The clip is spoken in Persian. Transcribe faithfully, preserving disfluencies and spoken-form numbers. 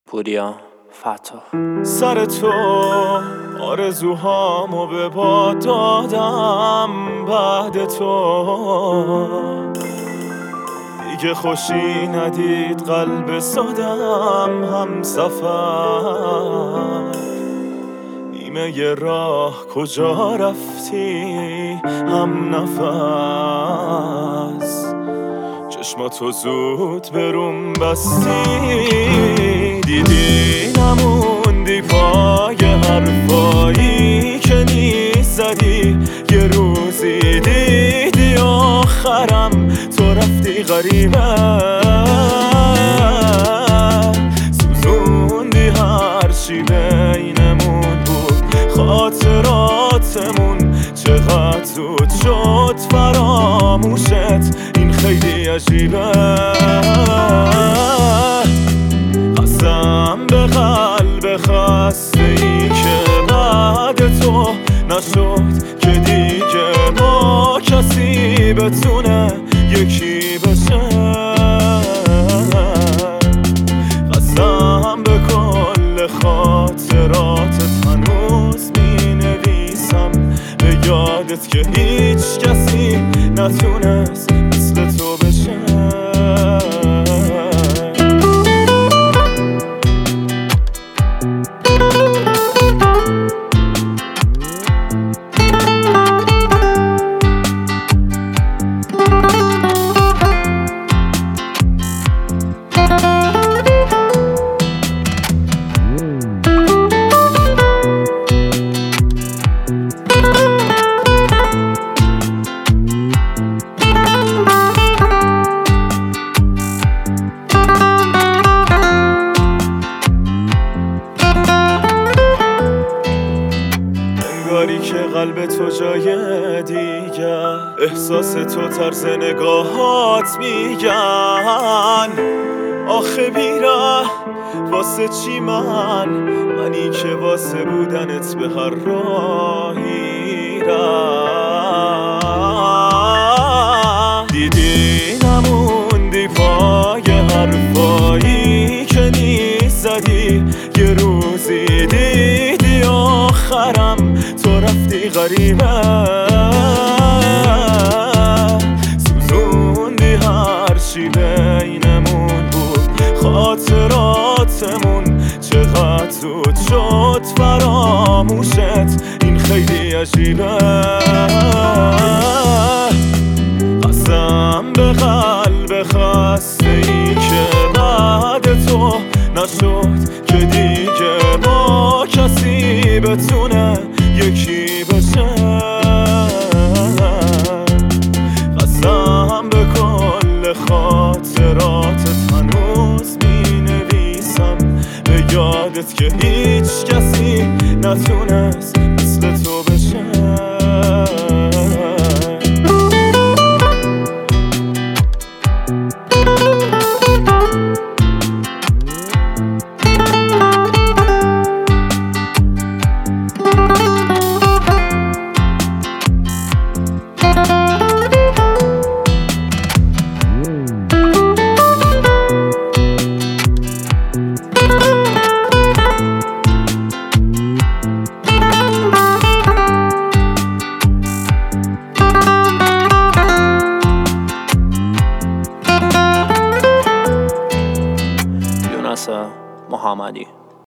پوریا فتا. سر تو آرزوهامو به باد دادم، بعد تو دیگه خوشی ندید قلب سادم هم سفر. نیمه ی راه کجا رفتی هم نفس، چشماتو زود بروم بستی. دیدی نموندی پای حرفایی که نیست زدی، یه روزی دیدی آخرم تو رفتی غریبه. سوزوندی هرچی بینمون بود، خاطراتمون چقدر زود شد فراموشت، این خیلی عجیبه. قسم به قلب خسته ای که بعد تو نشد که دیگه با کسی بتونه یکی بشه. قسم به کل خاطراتت هنوز می نویسم، به یادت که هیچ کسی نتونست مثل تو بشه. انگاری که قلب تو جای دیگر، احساس تو طرز نگاهات میگن آخه بیره واسه چی من، منی که واسه بودنت به هر راهی رم. دیدی نموندی پای حرفایی که نیست زدی، یه روزی دیدی آخرم تو رفتی غریبه. سوزوندی هرچی بینمون بود، خاطراتمون چقدر زود شد فراموشت، این خیلی عجیبه. قسم به قلب خسته ای که بعد تو نشد که دیگه با کسی بتونه یکی بشه. قسم به کل خاطراتت هنوز می نویسم، به یادت که هیچ کسی نتونست مثل تو بشه. محمدی